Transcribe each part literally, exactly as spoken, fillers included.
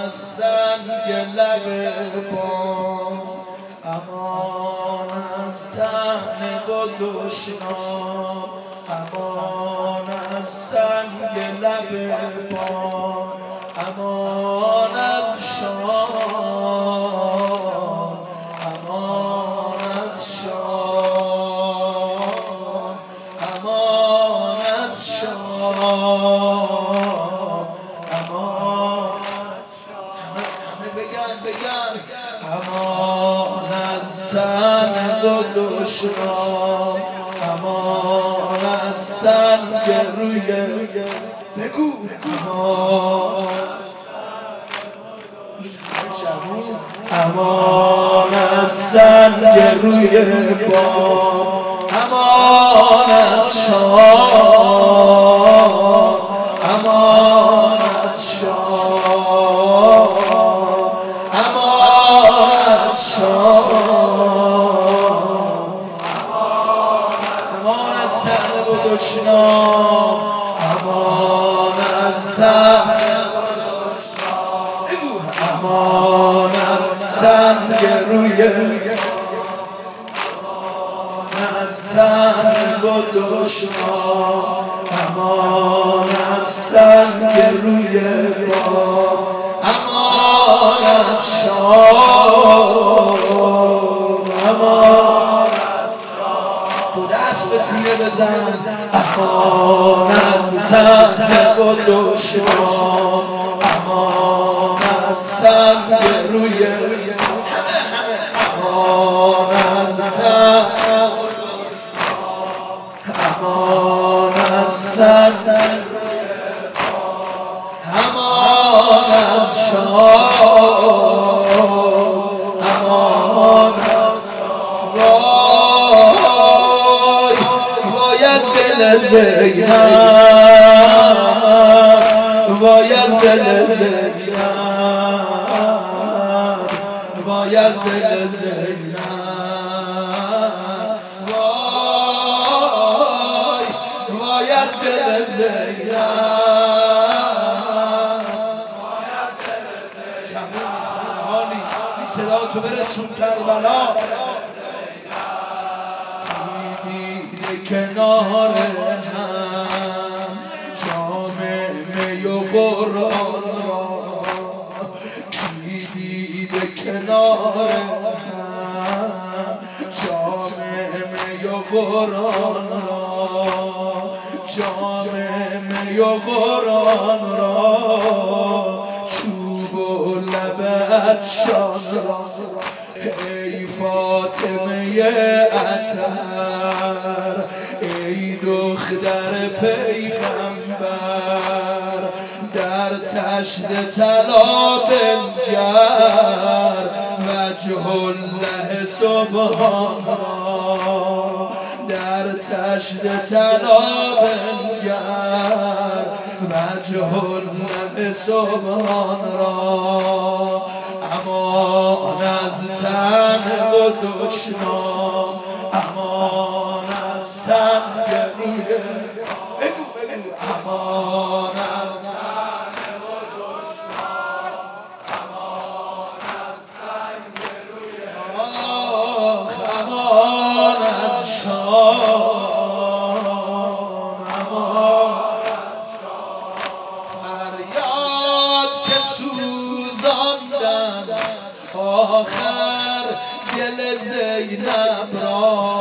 از سنگ لب بام، امان از تن و دشنام، امان از سنگ لب بام، امان از شام، امان از شام، امان از شام، امان همه بگن بگن امان از تن و دشنام، امان از سنگ روی بگو امان امان از سنگ روی بام، امان از شام، امان از شام، امان از شام، امان از تن و دشنام، امان از تن امان از سنگ روی از تن و دشنام، امان از سنگ روی بام، امان از شام، امان از شام، دو دست به سینه بزن امان از تن و دشنام، امان از سنگ روی همه همه امان از تن و دشنام، امان از سنگ امان از شام، امان از وای وای از دل زینب، وای از دل زینب، وای از دل زینب، وای وای از دل زینب، وای از دل زینب، جمعی نیستن حالی این صدا تو برسون کربلا، دیده کنار هم جام می و قرآن را، کی دیده کنار هم جام می و قرآن را، جام می و قرآن را، چوب و لبتشان را، ای فاطمه اطهر، ای دختر پیغمبر، در تشت طلا بنگر وجه الله سبحان را، در تشت طلا بنگر وجه الله سبحان را، امان از تن و دشنام، امان از سنگ روی بگو بگو امان از تن و دشنام، امان از سنگ روی آخ، امان از شام، امان از شام، فریاد که سوزاندن آخر دل زینب را،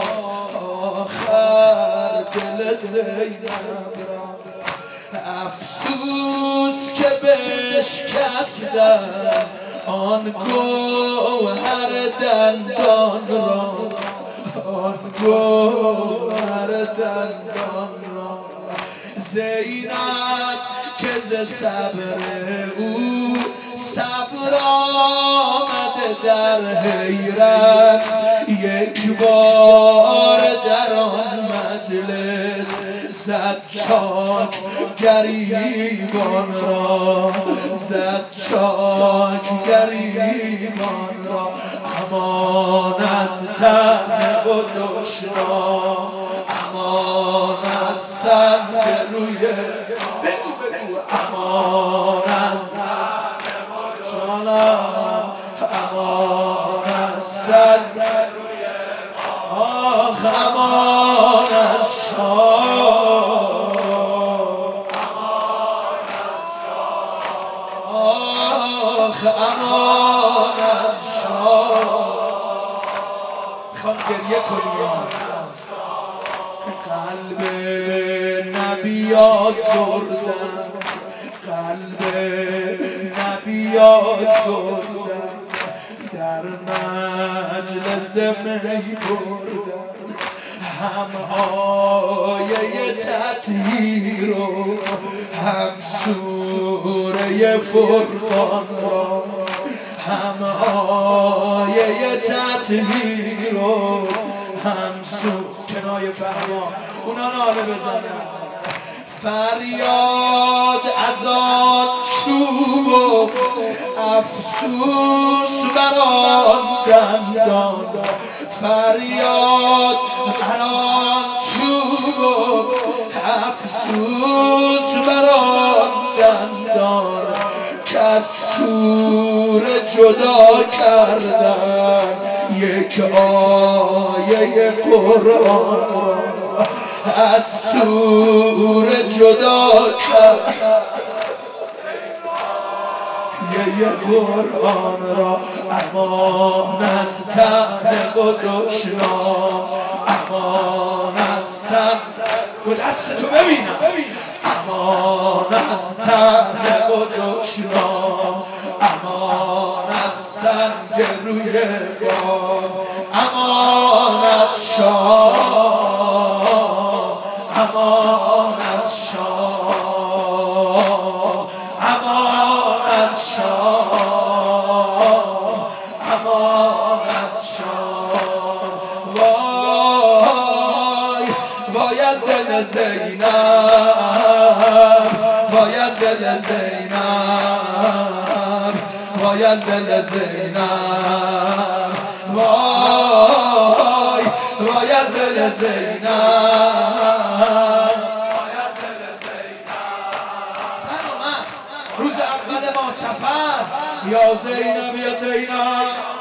آخر دل زینب را، افسوس که بشکستن آن گوهر دندان را، آن گوهر دندان را، زینب که ز صبر او صبر آمده در حیرت، یک بار در آن مجلس زد چاک گریبان را، زد چاک گریبان را، امان از تن و دشنام، امان از سنگ روی بگو بگو امان از تن و دشنام، آخ امان از شاه. میخوام گریه کنیم. قلب نبی آزردم، قلب نبی آزردم، در مجلس می بردم هم آیه تطهیر و هم سوره فرقان را، هم آیه تطهیر و هم سوره کنایه فرما. اونا ناله بزنن فریاد از آن چوب و افسوس بر آن دندان، فریاد بر آن چوب و افسوس بر آن دندان که سوره جدا کردن یک آیه قرآن را، از سوره جدا کردن یه قرآن را. امان از تبلیغ و دشنام، امان از سنگ و دستتو ببینم، امان از تبلیغ و دشنام، امان از سنگ روی بام، امان از شاه، امان از شاه، امان از شاه، امان از شاه. وای وای از دل زینب، وای از دل زینب، وای از دل زینب، وای وای از دل زینب. روز اول ما سفر یا زینب یا زینب